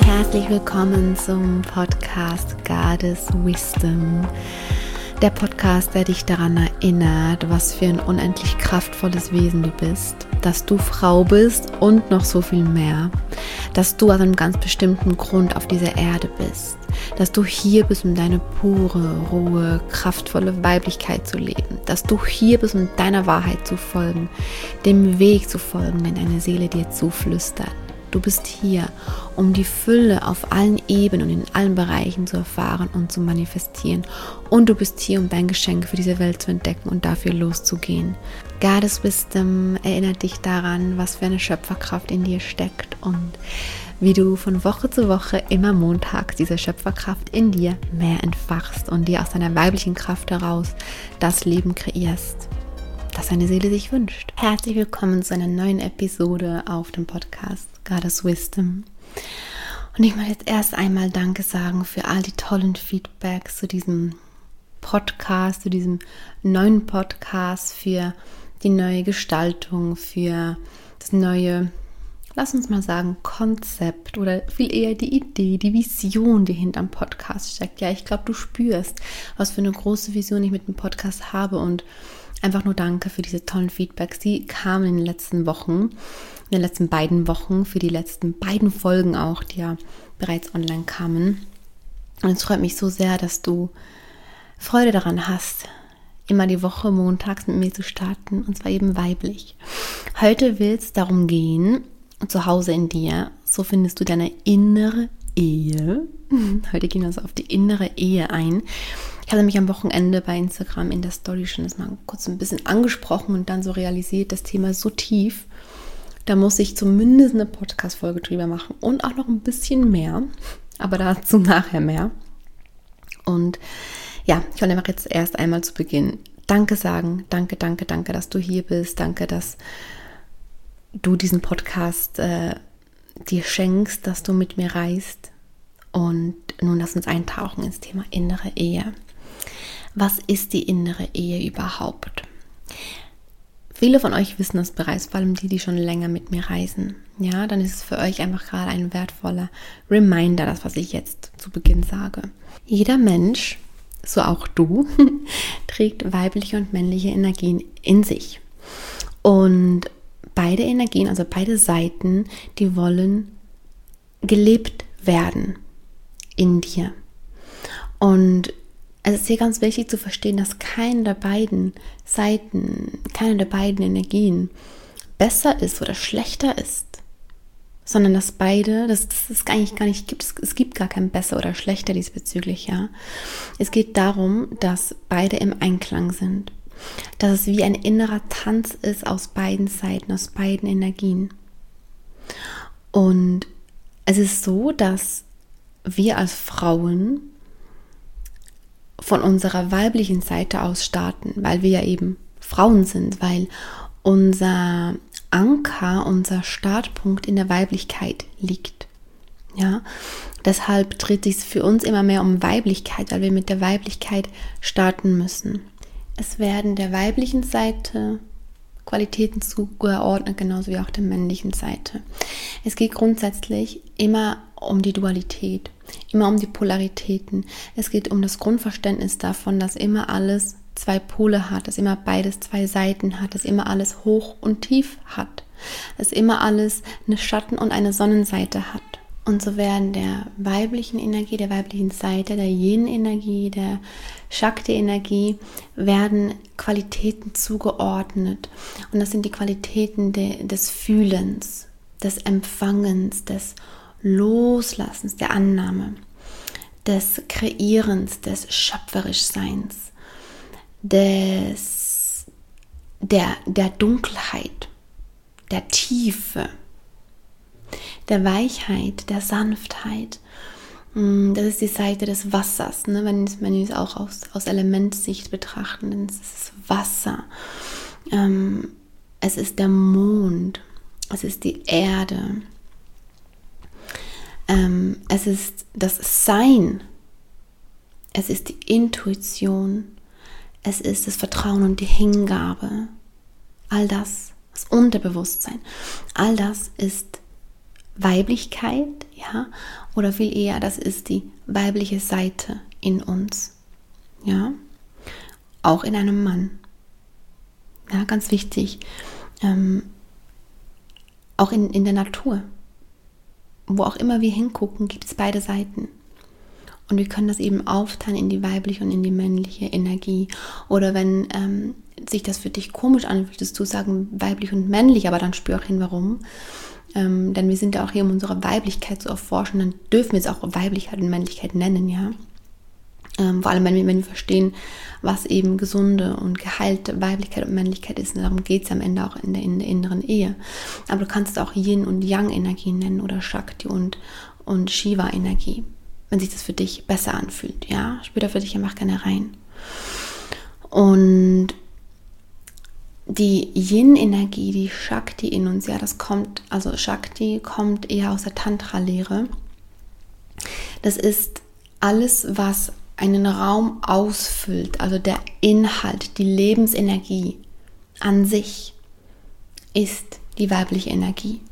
herzlich willkommen zum Podcast Goddess Wisdom. Der Podcast, der dich daran erinnert, was für ein unendlich kraftvolles Wesen du bist, dass du Frau bist und noch so viel mehr, dass du aus einem ganz bestimmten Grund auf dieser Erde bist, dass du hier bist, um deine pure, rohe, kraftvolle Weiblichkeit zu leben, dass du hier bist, um deiner Wahrheit zu folgen, dem Weg zu folgen, den deine Seele dir zuflüstert. Du bist hier, um die Fülle auf allen Ebenen und in allen Bereichen zu erfahren und zu manifestieren. Und du bist hier, um dein Geschenk für diese Welt zu entdecken und dafür loszugehen. Goddess Wisdom erinnert dich daran, was für eine Schöpferkraft in dir steckt und wie du von Woche zu Woche immer montags diese Schöpferkraft in dir mehr entfachst und dir aus deiner weiblichen Kraft heraus das Leben kreierst, das deine Seele sich wünscht. Herzlich willkommen zu einer neuen Episode auf dem Podcast Goddess Wisdom. Und ich möchte jetzt erst einmal Danke sagen für all die tollen Feedbacks zu diesem Podcast, zu diesem neuen Podcast, für die neue Gestaltung, für das neue, lass uns mal sagen, Konzept oder viel eher die Idee, die Vision, die hinterm Podcast steckt. Ja, ich glaube, du spürst, was für eine große Vision ich mit dem Podcast habe und einfach nur danke für diese tollen Feedbacks. Die kamen in den letzten Wochen, in den letzten beiden Wochen, für die letzten beiden Folgen auch, die ja bereits online kamen. Und es freut mich so sehr, dass du Freude daran hast, immer die Woche montags mit mir zu starten, und zwar eben weiblich. Heute will es darum gehen, zu Hause in dir, so findest du deine innere Ehe. Heute gehen wir also auf die innere Ehe ein. Ich hatte mich am Wochenende bei Instagram in der Story schon das mal kurz ein bisschen angesprochen und dann so realisiert, das Thema ist so tief, da muss ich zumindest eine Podcast-Folge drüber machen und auch noch ein bisschen mehr, aber dazu nachher mehr. Und ja, ich wollte einfach jetzt erst einmal zu Beginn Danke sagen. Danke, dass du hier bist. Danke, dass du diesen Podcast dir schenkst, dass du mit mir reist. Und nun lass uns eintauchen ins Thema innere Ehe. Was ist die innere Ehe überhaupt? Viele von euch wissen das bereits, vor allem die, die schon länger mit mir reisen. Ja, dann ist es für euch einfach gerade ein wertvoller Reminder, das, was ich jetzt zu Beginn sage. Jeder Mensch, so auch du, trägt weibliche und männliche Energien in sich. Und beide Energien, also beide Seiten, die wollen gelebt werden in dir. Und es ist hier ganz wichtig zu verstehen, dass keine der beiden Seiten, keine der beiden Energien besser ist oder schlechter ist, sondern dass beide, dass es eigentlich gar nicht gibt, es gibt gar kein besser oder schlechter diesbezüglich, ja. Es geht darum, dass beide im Einklang sind, dass es wie ein innerer Tanz ist aus beiden Seiten, aus beiden Energien. Und es ist so, dass wir als Frauen von unserer weiblichen Seite aus starten, weil wir ja eben Frauen sind, weil unser Anker, unser Startpunkt in der Weiblichkeit liegt. Ja, deshalb dreht es sich für uns immer mehr um Weiblichkeit, weil wir mit der Weiblichkeit starten müssen. Es werden der weiblichen Seite Qualitäten zugeordnet, genauso wie auch der männlichen Seite. Es geht grundsätzlich immer um die Dualität, immer um die Polaritäten. Es geht um das Grundverständnis davon, dass immer alles zwei Pole hat, dass immer beides zwei Seiten hat, dass immer alles hoch und tief hat, dass immer alles eine Schatten- und eine Sonnenseite hat. Und so werden der weiblichen Energie, der weiblichen Seite, der Yin-Energie, der Shakti-Energie, werden Qualitäten zugeordnet. Und das sind die Qualitäten des Fühlens, des Empfangens, des Loslassens, der Annahme, des Kreierens, des Schöpferischseins, der Dunkelheit, der Tiefe, der Weichheit, der Sanftheit. Das ist die Seite des Wassers, ne? Wenn wir es auch aus Elementsicht betrachten, dann ist es Wasser. Es ist der Mond, es ist die Erde, es ist das Sein, es ist die Intuition, es ist das Vertrauen und die Hingabe. All das, das Unterbewusstsein, all das ist Weiblichkeit, ja, oder viel eher, das ist die weibliche Seite in uns, ja, auch in einem Mann, ja, ganz wichtig, auch in der Natur, wo auch immer wir hingucken, gibt es beide Seiten. Und wir können das eben aufteilen in die weibliche und in die männliche Energie. Oder wenn sich das für dich komisch anfühlt, würdest du sagen weiblich und männlich, aber dann spür auch hin, warum. Denn wir sind ja auch hier, um unsere Weiblichkeit zu erforschen, dann dürfen wir es auch Weiblichkeit und Männlichkeit nennen, ja. Vor allem, wenn wir verstehen, was eben gesunde und geheilte Weiblichkeit und Männlichkeit ist. Und darum geht es am Ende auch in der inneren Ehe. Aber du kannst es auch Yin- und Yang-Energie nennen oder Shakti- und Shiva-Energie, wenn sich das für dich besser anfühlt. Ja, spür da für dich einfach gerne rein. Und die Yin-Energie, die Shakti in uns, ja, Shakti kommt eher aus der Tantra-Lehre. Das ist alles, was einen Raum ausfüllt, also der Inhalt, die Lebensenergie an sich ist die weibliche Energie.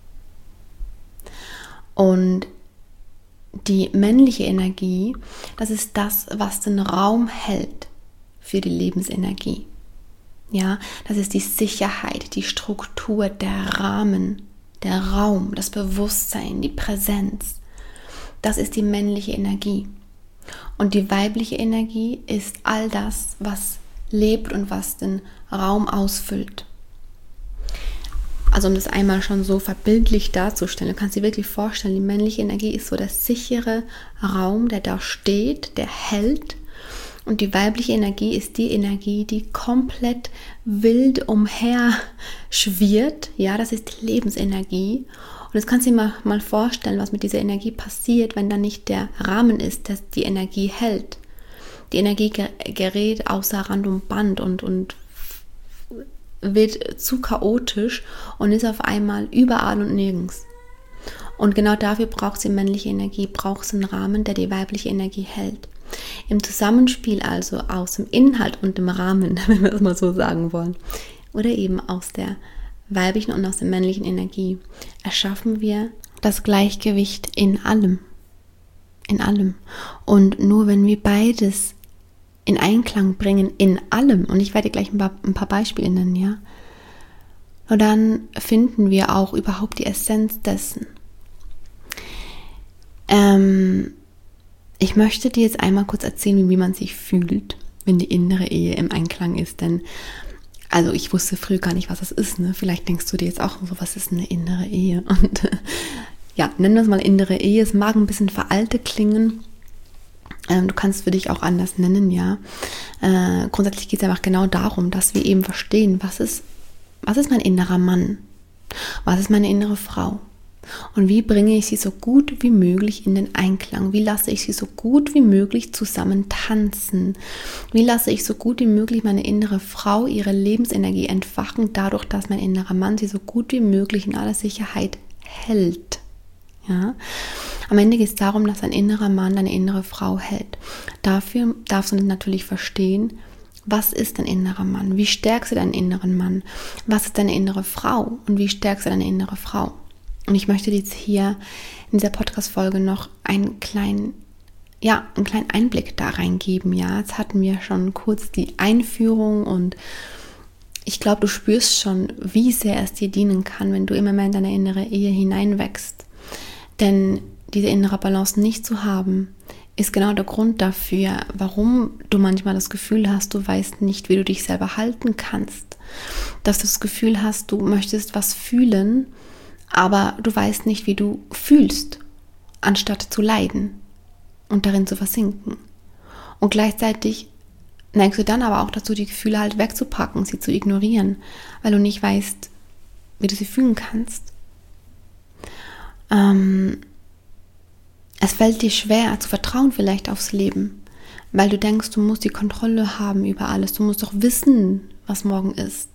Und die männliche Energie, das ist das, was den Raum hält für die Lebensenergie. Ja, das ist die Sicherheit, die Struktur, der Rahmen, der Raum, das Bewusstsein, die Präsenz. Das ist die männliche Energie. Und die weibliche Energie ist all das, was lebt und was den Raum ausfüllt. Also um das einmal schon so verbildlich darzustellen, du kannst dir wirklich vorstellen, die männliche Energie ist so der sichere Raum, der da steht, der hält. Und die weibliche Energie ist die Energie, die komplett wild umher schwirrt. Ja, das ist die Lebensenergie. Und jetzt kannst du dir mal vorstellen, was mit dieser Energie passiert, wenn da nicht der Rahmen ist, der die Energie hält. Die Energie gerät außer Rand und Band und wird zu chaotisch und ist auf einmal überall und nirgends. Und genau dafür braucht sie männliche Energie, braucht sie einen Rahmen, der die weibliche Energie hält. Im Zusammenspiel also aus dem Inhalt und dem Rahmen, wenn wir es mal so sagen wollen, oder eben aus der weiblichen und aus der männlichen Energie, erschaffen wir das Gleichgewicht in allem. In allem. Und nur wenn wir beides in Einklang bringen, in allem, und ich werde gleich ein paar Beispiele nennen, ja, und dann finden wir auch überhaupt die Essenz dessen. Ich möchte dir jetzt einmal kurz erzählen, wie man sich fühlt, wenn die innere Ehe im Einklang ist, denn also ich wusste früher gar nicht, was das ist, ne? Vielleicht denkst du dir jetzt auch so, was ist eine innere Ehe? Und ja, nennen wir es mal innere Ehe. Es mag ein bisschen veraltet klingen. Du kannst es für dich auch anders nennen, ja. Grundsätzlich geht es einfach genau darum, dass wir eben verstehen, was ist mein innerer Mann? Was ist meine innere Frau? Und wie bringe ich sie so gut wie möglich in den Einklang? Wie lasse ich sie so gut wie möglich zusammen tanzen? Wie lasse ich so gut wie möglich meine innere Frau ihre Lebensenergie entfachen, dadurch, dass mein innerer Mann sie so gut wie möglich in aller Sicherheit hält? Ja? Am Ende geht es darum, dass ein innerer Mann deine innere Frau hält. Dafür darfst du natürlich verstehen, was ist dein innerer Mann? Wie stärkst du deinen inneren Mann? Was ist deine innere Frau? Und wie stärkst du deine innere Frau? Und ich möchte dir jetzt hier in dieser Podcast-Folge noch einen kleinen Einblick da reingeben. Ja, jetzt hatten wir schon kurz die Einführung und ich glaube, du spürst schon, wie sehr es dir dienen kann, wenn du immer mehr in deine innere Ehe hineinwächst. Denn diese innere Balance nicht zu haben, ist genau der Grund dafür, warum du manchmal das Gefühl hast, du weißt nicht, wie du dich selber halten kannst. Dass du das Gefühl hast, du möchtest was fühlen, aber du weißt nicht, wie du fühlst, anstatt zu leiden und darin zu versinken. Und gleichzeitig neigst du dann aber auch dazu, die Gefühle halt wegzupacken, sie zu ignorieren, weil du nicht weißt, wie du sie fühlen kannst. Es fällt dir schwer, zu vertrauen vielleicht aufs Leben, weil du denkst, du musst die Kontrolle haben über alles, du musst doch wissen, was morgen ist.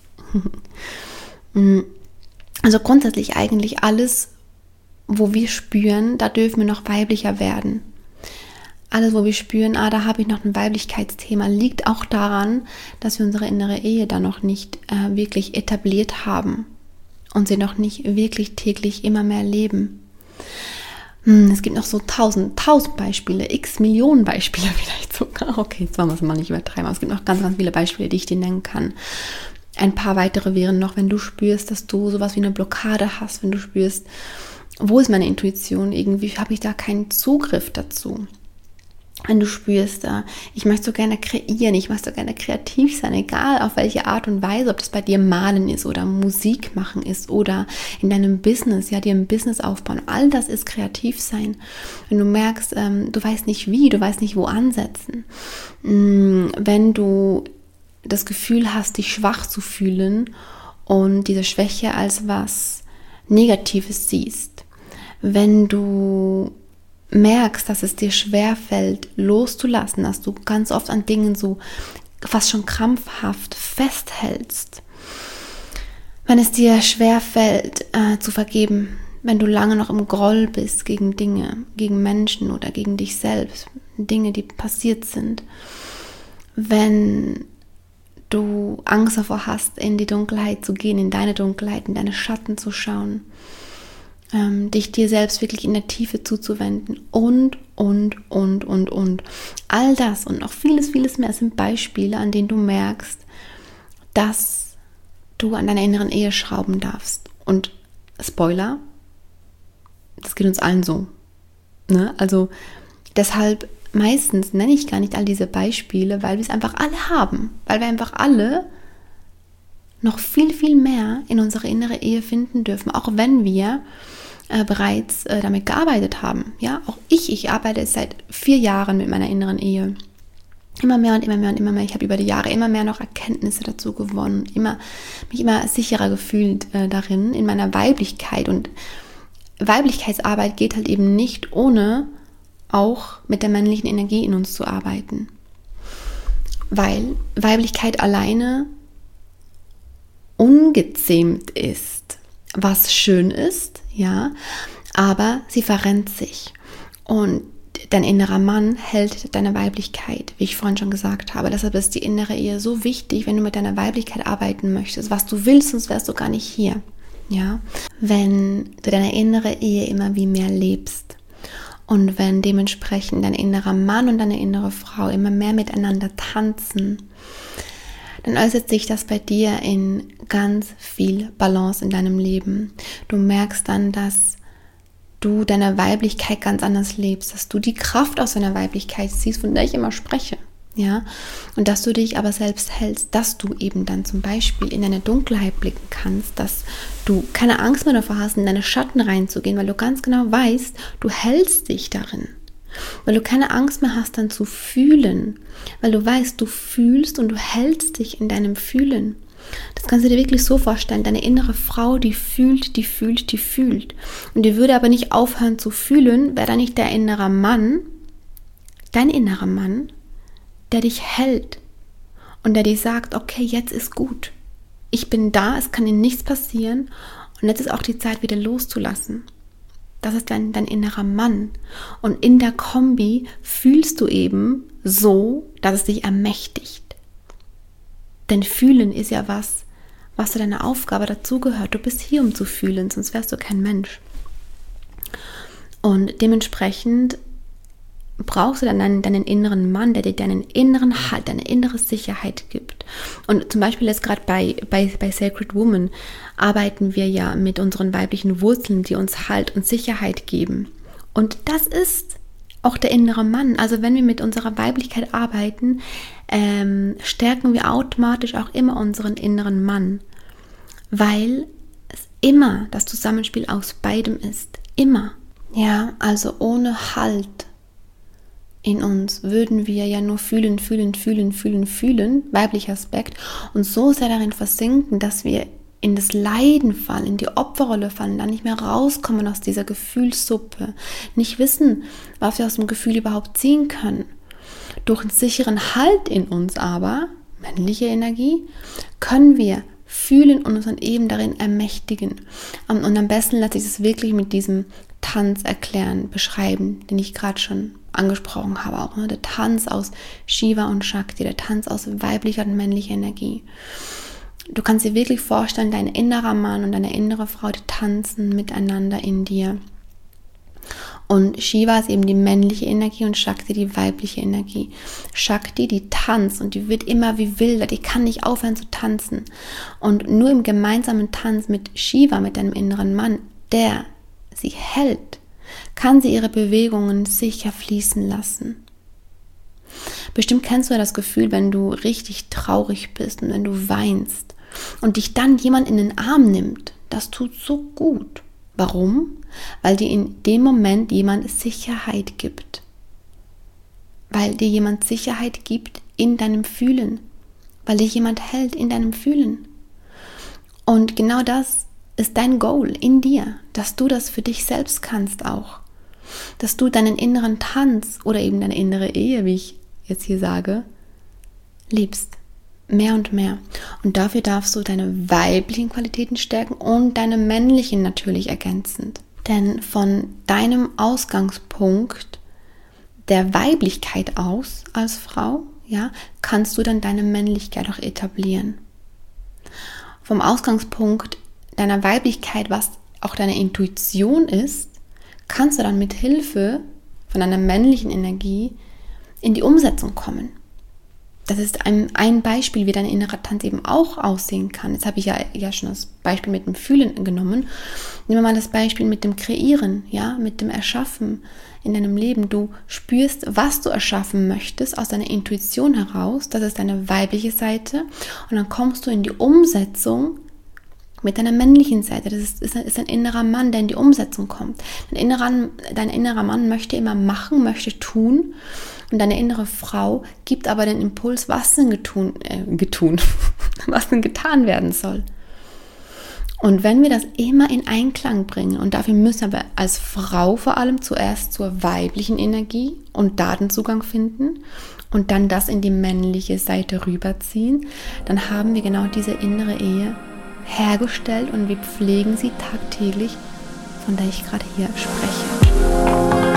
Also grundsätzlich eigentlich alles, wo wir spüren, da dürfen wir noch weiblicher werden. Alles, wo wir spüren, da habe ich noch ein Weiblichkeitsthema, liegt auch daran, dass wir unsere innere Ehe da noch nicht wirklich etabliert haben und sie noch nicht wirklich täglich immer mehr leben. Es gibt noch so tausend Beispiele, x Millionen Beispiele vielleicht sogar. Okay, jetzt wollen wir es mal nicht übertreiben, aber es gibt noch ganz, ganz viele Beispiele, die ich dir nennen kann. Ein paar weitere wären noch, wenn du spürst, dass du sowas wie eine Blockade hast, wenn du spürst, wo ist meine Intuition, irgendwie habe ich da keinen Zugriff dazu. Wenn du spürst, ich möchte so gerne kreieren, ich möchte so gerne kreativ sein, egal auf welche Art und Weise, ob das bei dir Malen ist oder Musik machen ist oder in deinem Business, ja, dir ein Business aufbauen, all das ist kreativ sein. Wenn du merkst, du weißt nicht wie, du weißt nicht wo ansetzen, wenn du das Gefühl hast, dich schwach zu fühlen und diese Schwäche als was Negatives siehst, wenn du merkst, dass es dir schwerfällt, loszulassen, dass du ganz oft an Dingen so fast schon krampfhaft festhältst, wenn es dir schwerfällt, zu vergeben, wenn du lange noch im Groll bist gegen Dinge, gegen Menschen oder gegen dich selbst, Dinge, die passiert sind, wenn du Angst davor hast, in die Dunkelheit zu gehen, in deine Dunkelheit, in deine Schatten zu schauen, dich dir selbst wirklich in der Tiefe zuzuwenden und. All das und noch vieles, vieles mehr sind Beispiele, an denen du merkst, dass du an deiner inneren Ehe schrauben darfst. Und Spoiler, das geht uns allen so. Ne? Also deshalb meistens nenne ich gar nicht all diese Beispiele, weil wir es einfach alle haben. Weil wir einfach alle noch viel, viel mehr in unsere innere Ehe finden dürfen, auch wenn wir bereits damit gearbeitet haben. Ja, auch ich arbeite seit 4 Jahren mit meiner inneren Ehe. Immer mehr und immer mehr und immer mehr. Ich habe über die Jahre immer mehr noch Erkenntnisse dazu gewonnen, mich immer sicherer gefühlt darin, in meiner Weiblichkeit. Und Weiblichkeitsarbeit geht halt eben nicht ohne auch mit der männlichen Energie in uns zu arbeiten. Weil Weiblichkeit alleine ungezähmt ist, was schön ist, ja, aber sie verrennt sich. Und dein innerer Mann hält deine Weiblichkeit, wie ich vorhin schon gesagt habe. Deshalb ist die innere Ehe so wichtig, wenn du mit deiner Weiblichkeit arbeiten möchtest, was du willst, sonst wärst du gar nicht hier. Ja? Wenn du deine innere Ehe immer wie mehr lebst und wenn dementsprechend dein innerer Mann und deine innere Frau immer mehr miteinander tanzen, dann äußert sich das bei dir in ganz viel Balance in deinem Leben. Du merkst dann, dass du deine Weiblichkeit ganz anders lebst, dass du die Kraft aus deiner Weiblichkeit siehst, von der ich immer spreche, ja, und dass du dich aber selbst hältst, dass du eben dann zum Beispiel in deine Dunkelheit blicken kannst, dass du keine Angst mehr davor hast, in deine Schatten reinzugehen, weil du ganz genau weißt, du hältst dich darin. Weil du keine Angst mehr hast, dann zu fühlen, weil du weißt, du fühlst und du hältst dich in deinem Fühlen. Das kannst du dir wirklich so vorstellen, deine innere Frau, die fühlt. Und die würde aber nicht aufhören zu fühlen, wäre da nicht der innere Mann, dein innerer Mann, der dich hält und der dir sagt, okay, jetzt ist gut. Ich bin da, es kann dir nichts passieren und jetzt ist auch die Zeit, wieder loszulassen. Das ist dein innerer Mann. Und in der Kombi fühlst du eben so, dass es dich ermächtigt. Denn fühlen ist ja was zu deiner Aufgabe dazugehört. Du bist hier, um zu fühlen, sonst wärst du kein Mensch. Und dementsprechend brauchst du dann deinen inneren Mann, der dir deinen inneren Halt, deine innere Sicherheit gibt. Und zum Beispiel jetzt gerade bei Sacred Woman arbeiten wir ja mit unseren weiblichen Wurzeln, die uns Halt und Sicherheit geben. Und das ist auch der innere Mann. Also wenn wir mit unserer Weiblichkeit arbeiten, stärken wir automatisch auch immer unseren inneren Mann. Weil es immer das Zusammenspiel aus beidem ist. Immer. Ja, also ohne Halt in uns würden wir ja nur fühlen, weiblicher Aspekt, und so sehr darin versinken, dass wir in das Leiden fallen, in die Opferrolle fallen, dann nicht mehr rauskommen aus dieser Gefühlssuppe, nicht wissen, was wir aus dem Gefühl überhaupt ziehen können. Durch einen sicheren Halt in uns aber, männliche Energie, können wir fühlen und uns dann eben darin ermächtigen. Und am besten lässt sich das wirklich mit diesem Tanz erklären, beschreiben, den ich gerade schon angesprochen habe, auch der Tanz aus Shiva und Shakti, der Tanz aus weiblicher und männlicher Energie. Du kannst dir wirklich vorstellen, dein innerer Mann und deine innere Frau, die tanzen miteinander in dir. Und Shiva ist eben die männliche Energie und Shakti die weibliche Energie. Shakti, die tanzt und die wird immer wie wilder, die kann nicht aufhören zu tanzen. Und nur im gemeinsamen Tanz mit Shiva, mit deinem inneren Mann, der sie hält, kann sie ihre Bewegungen sicher fließen lassen. Bestimmt kennst du ja das Gefühl, wenn du richtig traurig bist und wenn du weinst und dich dann jemand in den Arm nimmt. Das tut so gut. Warum? Weil dir in dem Moment jemand Sicherheit gibt. Weil dir jemand Sicherheit gibt in deinem Fühlen. Weil dich jemand hält in deinem Fühlen. Und genau das ist dein Goal in dir, dass du das für dich selbst kannst auch. Dass du deinen inneren Tanz oder eben deine innere Ehe, wie ich jetzt hier sage, liebst. Mehr und mehr. Und dafür darfst du deine weiblichen Qualitäten stärken und deine männlichen natürlich ergänzend. Denn von deinem Ausgangspunkt der Weiblichkeit aus als Frau, ja, kannst du dann deine Männlichkeit auch etablieren. Vom Ausgangspunkt deiner Weiblichkeit, was auch deine Intuition ist, kannst du dann mit Hilfe von deiner männlichen Energie in die Umsetzung kommen. Das ist ein Beispiel, wie dein innerer Tanz eben auch aussehen kann. Jetzt habe ich ja schon das Beispiel mit dem Fühlen genommen. Nehmen wir mal das Beispiel mit dem Kreieren, ja, mit dem Erschaffen in deinem Leben. Du spürst, was du erschaffen möchtest aus deiner Intuition heraus. Das ist deine weibliche Seite. Und dann kommst du in die Umsetzung mit deiner männlichen Seite. Das ist ein innerer Mann, der in die Umsetzung kommt. Dein innerer Mann möchte immer machen, möchte tun. Und deine innere Frau gibt aber den Impuls, was denn was denn getan werden soll. Und wenn wir das immer in Einklang bringen, und dafür müssen wir als Frau vor allem zuerst zur weiblichen Energie und Datenzugang finden und dann das in die männliche Seite rüberziehen, dann haben wir genau diese innere Ehe hergestellt und wir pflegen sie tagtäglich, von der ich gerade hier spreche.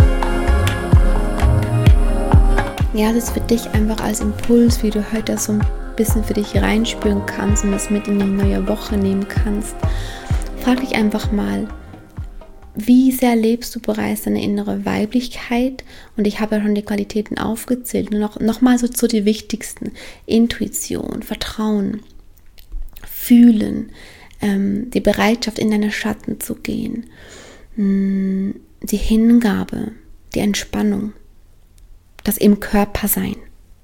Ja, das ist für dich einfach als Impuls, wie du heute so ein bisschen für dich reinspüren kannst und das mit in die neue Woche nehmen kannst. Frag dich einfach mal, wie sehr lebst du bereits deine innere Weiblichkeit? Und ich habe ja schon die Qualitäten aufgezählt. Nur noch mal so zu die wichtigsten. Intuition, Vertrauen, Fühlen, die Bereitschaft, in deine Schatten zu gehen, die Hingabe, die Entspannung. Das im Körper sein.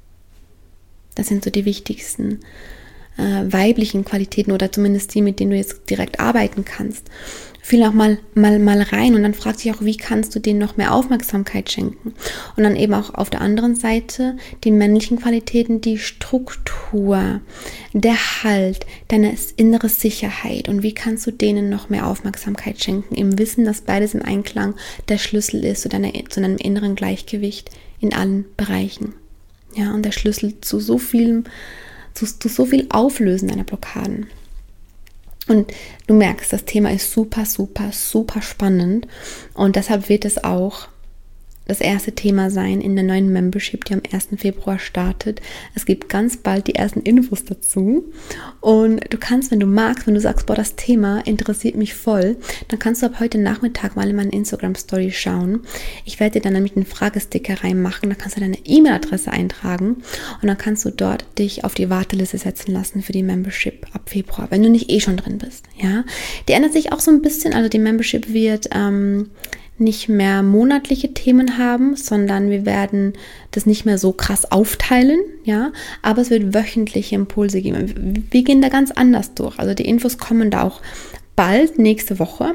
Das sind so die wichtigsten weiblichen Qualitäten oder zumindest die, mit denen du jetzt direkt arbeiten kannst. Fühl auch mal rein und dann frag dich auch, wie kannst du denen noch mehr Aufmerksamkeit schenken? Und dann eben auch auf der anderen Seite die männlichen Qualitäten, die Struktur, der Halt, deine innere Sicherheit und wie kannst du denen noch mehr Aufmerksamkeit schenken? Im Wissen, dass beides im Einklang der Schlüssel ist zu deinem inneren Gleichgewicht in allen Bereichen. Ja, und der Schlüssel zu so viel Auflösen deiner Blockaden. Und du merkst, das Thema ist super, super, super spannend und deshalb wird es auch das erste Thema sein in der neuen Membership, die am 1. Februar startet. Es gibt ganz bald die ersten Infos dazu und du kannst, wenn du magst, wenn du sagst, boah, das Thema interessiert mich voll, dann kannst du ab heute Nachmittag mal in meine Instagram-Story schauen. Ich werde dir dann nämlich einen Fragesticker reinmachen, da kannst du deine E-Mail-Adresse eintragen und dann kannst du dort dich auf die Warteliste setzen lassen für die Membership ab Februar, wenn du nicht schon drin bist. Ja, die ändert sich auch so ein bisschen, also die Membership wird nicht mehr monatliche Themen haben, sondern wir werden das nicht mehr so krass aufteilen, ja, aber es wird wöchentliche Impulse geben. Wir gehen da ganz anders durch. Also die Infos kommen da auch bald, nächste Woche.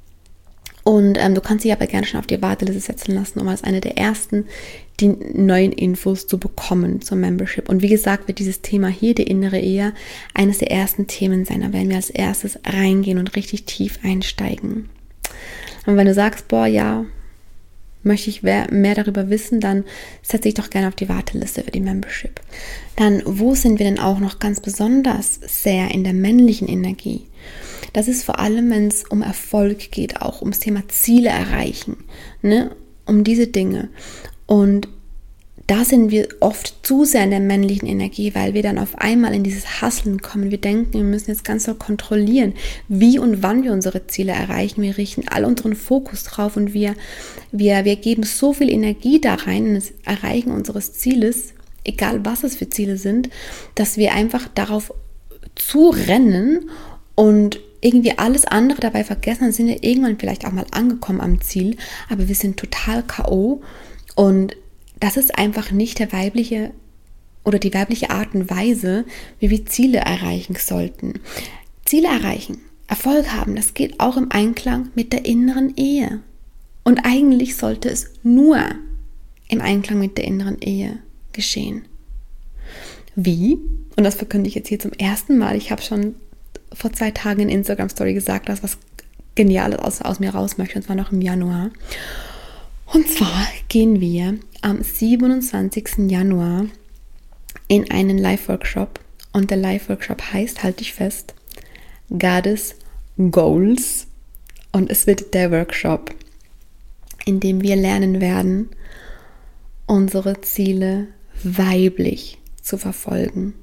Und du kannst dich aber gerne schon auf die Warteliste setzen lassen, um als eine der ersten die neuen Infos zu bekommen zur Membership. Und wie gesagt, wird dieses Thema hier, die innere Ehe, eines der ersten Themen sein. Da werden wir als erstes reingehen und richtig tief einsteigen. Und wenn du sagst, boah, ja, möchte ich mehr darüber wissen, dann setze dich doch gerne auf die Warteliste für die Membership. Dann, wo sind wir denn auch noch ganz besonders sehr in der männlichen Energie? Das ist vor allem, wenn es um Erfolg geht, auch ums Thema Ziele erreichen, ne? Um diese Dinge. Und da sind wir oft zu sehr in der männlichen Energie, weil wir dann auf einmal in dieses Hasseln kommen. Wir denken, wir müssen jetzt ganz doll kontrollieren, wie und wann wir unsere Ziele erreichen. Wir richten all unseren Fokus drauf und wir geben so viel Energie da rein in das Erreichen unseres Zieles, egal was es für Ziele sind, dass wir einfach darauf zurennen und irgendwie alles andere dabei vergessen. Dann sind wir irgendwann vielleicht auch mal angekommen am Ziel, aber wir sind total K.O. und das ist einfach nicht der weibliche oder die weibliche Art und Weise, wie wir Ziele erreichen sollten. Ziele erreichen, Erfolg haben, das geht auch im Einklang mit der inneren Ehe. Und eigentlich sollte es nur im Einklang mit der inneren Ehe geschehen. Wie? Und das verkünde ich jetzt hier zum ersten Mal. Ich habe schon vor 2 Tagen in Instagram-Story gesagt, dass was Geniales aus mir raus möchte, und zwar noch im Januar. Und zwar gehen wir am 27. Januar in einen Live-Workshop. Und der Live-Workshop heißt, halte ich fest, Goddess Goals. Und es wird der Workshop, in dem wir lernen werden, unsere Ziele weiblich zu verfolgen.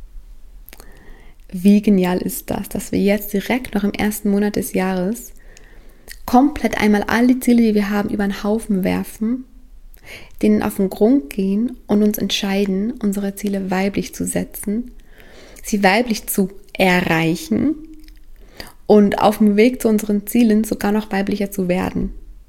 Wie genial ist das, dass wir jetzt direkt noch im ersten Monat des Jahres komplett einmal all die Ziele, die wir haben, über den Haufen werfen, denen auf den Grund gehen und uns entscheiden, unsere Ziele weiblich zu setzen, sie weiblich zu erreichen und auf dem Weg zu unseren Zielen sogar noch weiblicher zu werden.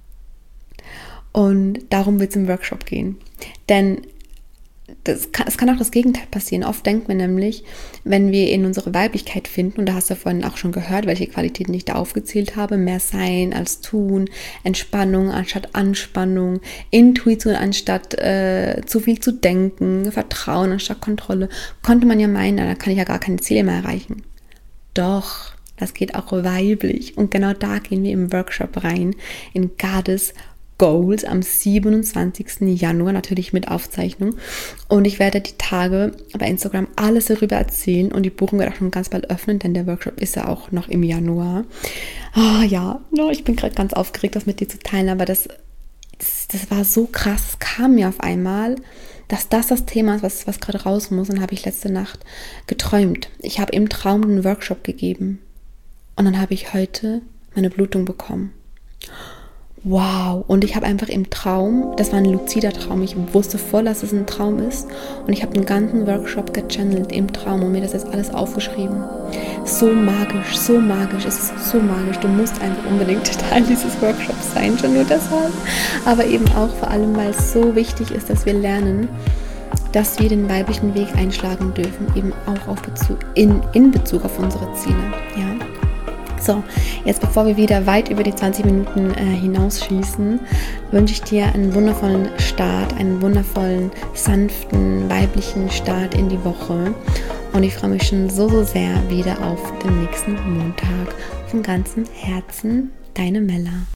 Und darum wird es im Workshop gehen. Denn es kann auch das Gegenteil passieren. Oft denken wir nämlich, wenn wir in unsere Weiblichkeit finden, und da hast du ja vorhin auch schon gehört, welche Qualitäten ich da aufgezählt habe, mehr Sein als Tun, Entspannung anstatt Anspannung, Intuition anstatt zu viel zu denken, Vertrauen anstatt Kontrolle, konnte man ja meinen, da kann ich ja gar keine Ziele mehr erreichen. Doch, das geht auch weiblich. Und genau da gehen wir im Workshop rein, in Goddess Goals am 27. Januar, natürlich mit Aufzeichnung. Und ich werde die Tage bei Instagram alles darüber erzählen und die Buchung wird auch schon ganz bald öffnen, denn der Workshop ist ja auch noch im Januar. Ich bin gerade ganz aufgeregt, das mit dir zu teilen, aber das war so krass, es kam mir auf einmal, dass das Thema ist, was gerade raus muss. Und habe ich letzte Nacht geträumt. Ich habe im Traum einen Workshop gegeben und dann habe ich heute meine Blutung bekommen. Wow, und ich habe einfach im Traum, das war ein luzider Traum, ich wusste voll, dass es ein Traum ist und ich habe den ganzen Workshop gechannelt im Traum und mir das jetzt alles aufgeschrieben. So magisch, es ist so magisch, du musst einfach unbedingt Teil dieses Workshops sein, schon nur deshalb, aber eben auch vor allem, weil es so wichtig ist, dass wir lernen, dass wir den weiblichen Weg einschlagen dürfen, eben auch in Bezug auf unsere Ziele, ja. So, jetzt bevor wir wieder weit über die 20 Minuten hinausschießen, wünsche ich dir einen wundervollen Start, einen wundervollen, sanften, weiblichen Start in die Woche. Und ich freue mich schon so sehr wieder auf den nächsten Montag. Von ganzem Herzen, deine Mella.